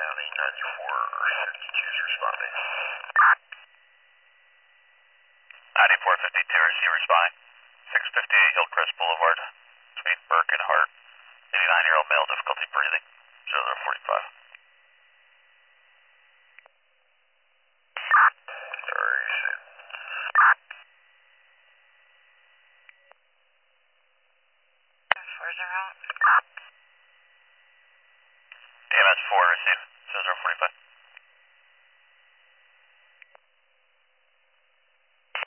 County 9452 is responding. 9452, receive responding. 658 Hillcrest Boulevard, between Burke and Hart. 89-year-old male, difficulty breathing. 0045. Where's her out? EMS 4, receive. 0045.